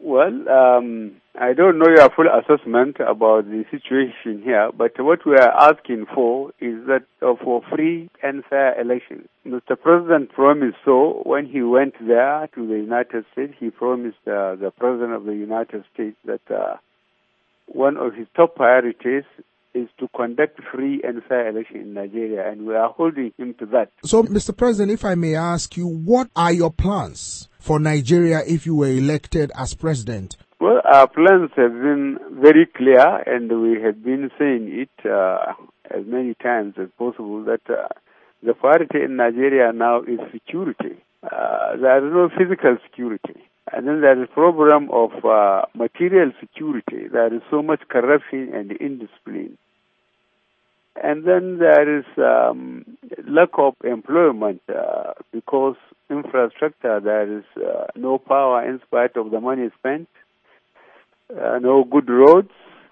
Well, I don't know your full assessment about the situation here, but what we are asking for is that for free and fair elections. Mr. President promised so when he went there to the United States. He promised the President of the United States that one of his top priorities is to conduct free and fair elections in Nigeria, and we are holding him to that. So, Mr. President, if I may ask you, what are your plans for Nigeria if you were elected as president? Well, our plans have been very clear, and we have been saying it as many times as possible that the priority in Nigeria now is security. There is no physical security. And then there is a problem of material security. There is so much corruption and indiscipline. And then there is lack of employment because infrastructure, there is no power in spite of the money spent, no good roads,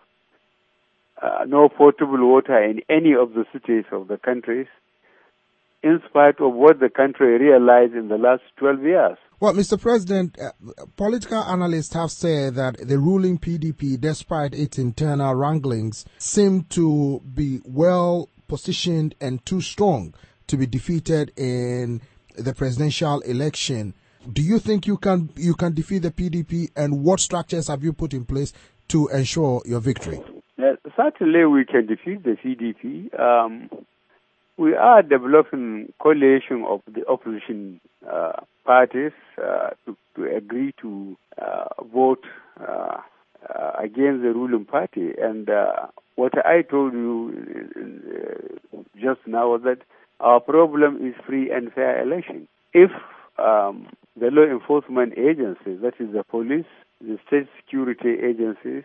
no potable water in any of the cities of the countries, in spite of what the country realized in the last 12 years. Well, Mr. President, political analysts have said that the ruling PDP, despite its internal wranglings, seem to be well positioned and too strong to be defeated in the presidential election. Do you think you can defeat the PDP, and what structures have you put in place to ensure your victory? Certainly we can defeat the PDP. We are developing coalition of the opposition parties to agree to vote against the ruling party. And what I told you just now was that our problem is free and fair election. If the law enforcement agencies, that is the police, the state security agencies,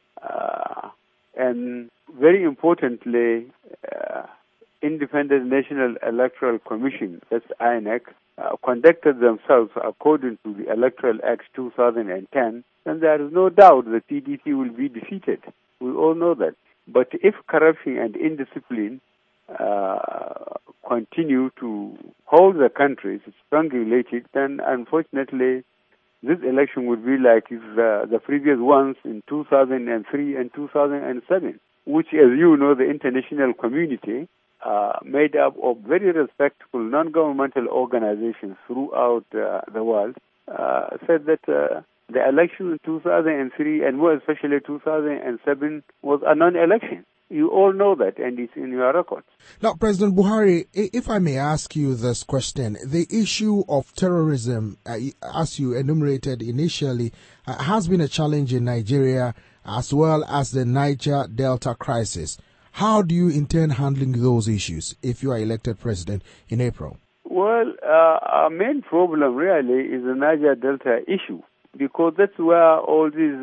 and very importantly, Independent National Electoral Commission, that's INEC, conducted themselves according to the Electoral Act 2010, then there is no doubt the PDP will be defeated. We all know that. But if corruption and indiscipline continue to hold the country, it's strongly related, then unfortunately this election would be like the previous ones in 2003 and 2007, which, as you know, the international community made up of very respectable non-governmental organizations throughout the world, said that the election in 2003 and more especially 2007 was a non-election. You all know that, and it's in your records. Now, President Buhari, if I may ask you this question, the issue of terrorism, as you enumerated initially, has been a challenge in Nigeria as well as the Niger Delta crisis. How do you intend handling those issues if you are elected president in April? Well, our main problem really is the Niger Delta issue, because that's where all these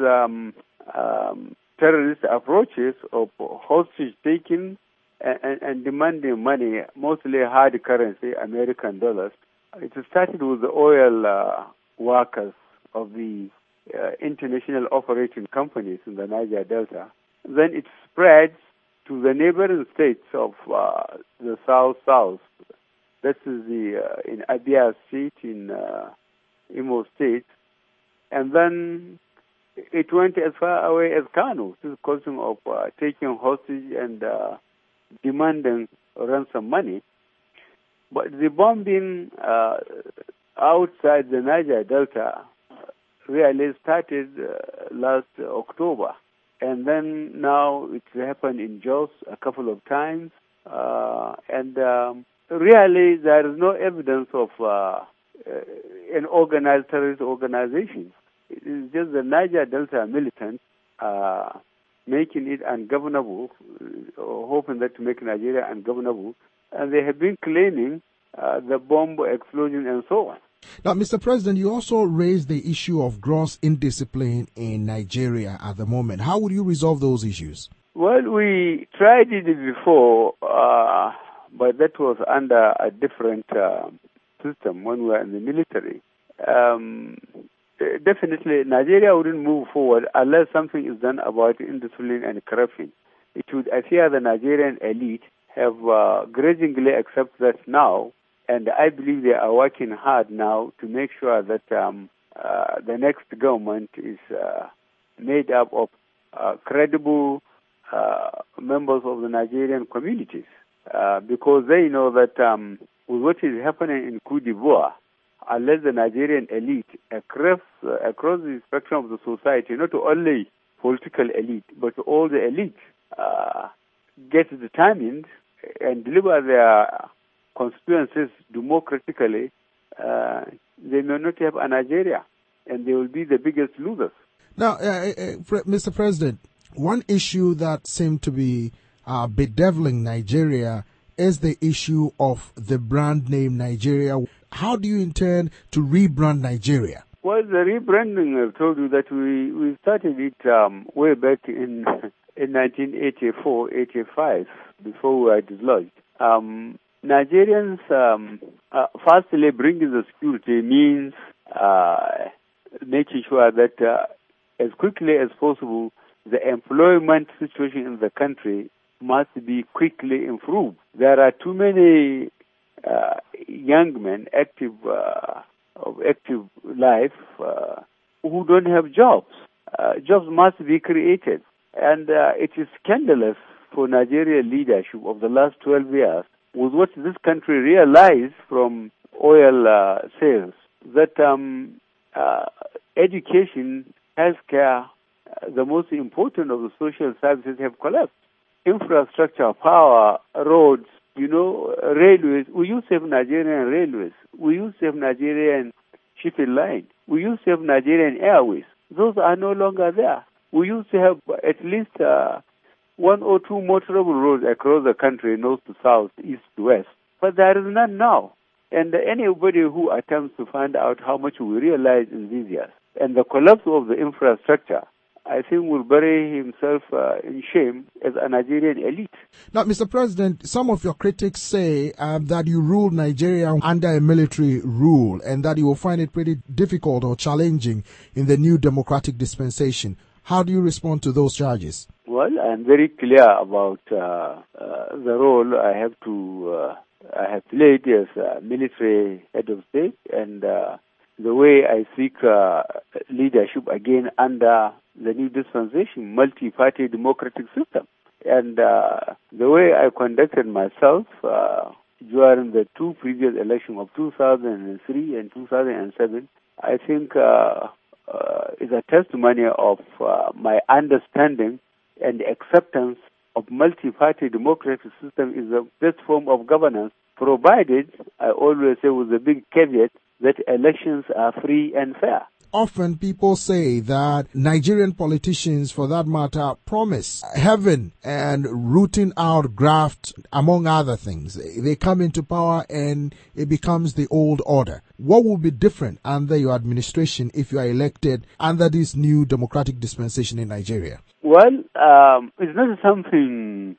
terrorist approaches of hostage taking and demanding money, mostly hard currency, American dollars. It started with the oil workers of the international operating companies in the Niger Delta. Then it spreads to the neighboring states of the south. That is in Abia State, in Imo State, and then it went as far away as Kano. This is a question of taking hostage and demanding ransom money. But the bombing outside the Niger Delta really started last October. And then now it's happened in Jos a couple of times. And really there is no evidence of an organized terrorist organization. It is just the Niger Delta militants making it ungovernable, or hoping that to make Nigeria ungovernable. And they have been claiming the bomb explosion and so on. Now, Mr. President, you also raised the issue of gross indiscipline in Nigeria at the moment. How would you resolve those issues? Well, we tried it before, but that was under a different system when we were in the military. Definitely, Nigeria wouldn't move forward unless something is done about indiscipline and corruption. It would appear the Nigerian elite have grudgingly accepted that now, and I believe they are working hard now to make sure that the next government is made up of credible members of the Nigerian communities, because they know that with what is happening in Cote d'Ivoire, unless the Nigerian elite across the spectrum of the society, not only political elite, but all the elite, get determined and deliver their constituencies democratically, they may not have a Nigeria, and they will be the biggest losers. Now, Mr. President, one issue that seemed to be bedeviling Nigeria is the issue of the brand name Nigeria. How do you intend to rebrand Nigeria? Well, the rebranding, I've told you that we started it way back in 1984-85, before we were dislodged. Nigerians, firstly, bringing the security means making sure that as quickly as possible, the employment situation in the country must be quickly improved. There are too many young men of active life who don't have jobs. Jobs must be created. And it is scandalous for Nigerian leadership of the last 12 years with what this country realized from oil sales, that education, healthcare, the most important of the social services have collapsed. Infrastructure, power, roads, railways. We used to have Nigerian railways. We used to have Nigerian shipping line. We used to have Nigerian airways. Those are no longer there. We used to have at least one or two motorable roads across the country, north to south, east to west. But there is none now. And anybody who attempts to find out how much we realize in these years and the collapse of the infrastructure, I think will bury himself in shame as a Nigerian elite. Now, Mr. President, some of your critics say that you ruled Nigeria under a military rule and that you will find it pretty difficult or challenging in the new democratic dispensation. How do you respond to those charges? Well, I'm very clear about the role I have played as a military head of state, and the way I seek leadership again under the new dispensation, multi-party democratic system. And the way I conducted myself during the two previous elections of 2003 and 2007, I think is a testimony of my understanding and acceptance of multi-party democratic system is the best form of governance, provided, I always say with a big caveat, that elections are free and fair. Often people say that Nigerian politicians, for that matter, promise heaven and rooting out graft, among other things. They come into power and it becomes the old order. What will be different under your administration if you are elected under this new democratic dispensation in Nigeria? Well, it's not something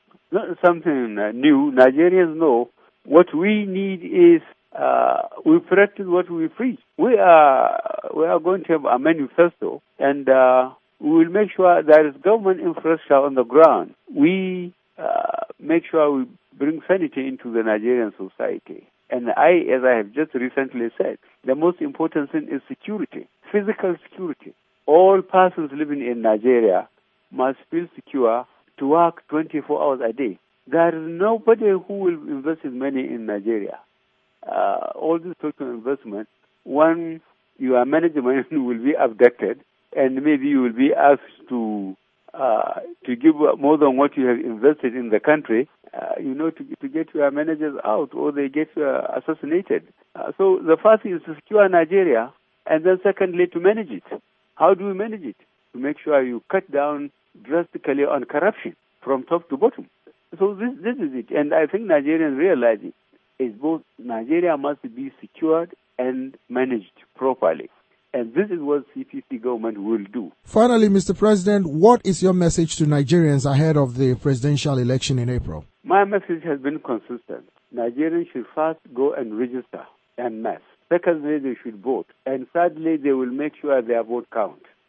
new. Nigerians know what we need is we practice what we preach. We are going to have a manifesto, and we will make sure there is government infrastructure on the ground. We make sure we bring sanity into the Nigerian society. And as I have just recently said, the most important thing is security, physical security. All persons living in Nigeria must feel secure to work 24 hours a day. There is nobody who will invest his money in Nigeria. All this total investment, one, your management will be abducted, and maybe you will be asked to give more than what you have invested in the country, to get your managers out, or they get assassinated. So the first is to secure Nigeria, and then secondly, to manage it. How do we manage it? To make sure you cut down drastically on corruption from top to bottom. So this is it, and I think Nigerians realize it. Is both Nigeria must be secured and managed properly. And this is what CPC government will do. Finally, Mr. President, what is your message to Nigerians ahead of the presidential election in April? My message has been consistent. Nigerians should first go and register en masse. Secondly, they should vote. And thirdly, they will make sure their vote counts.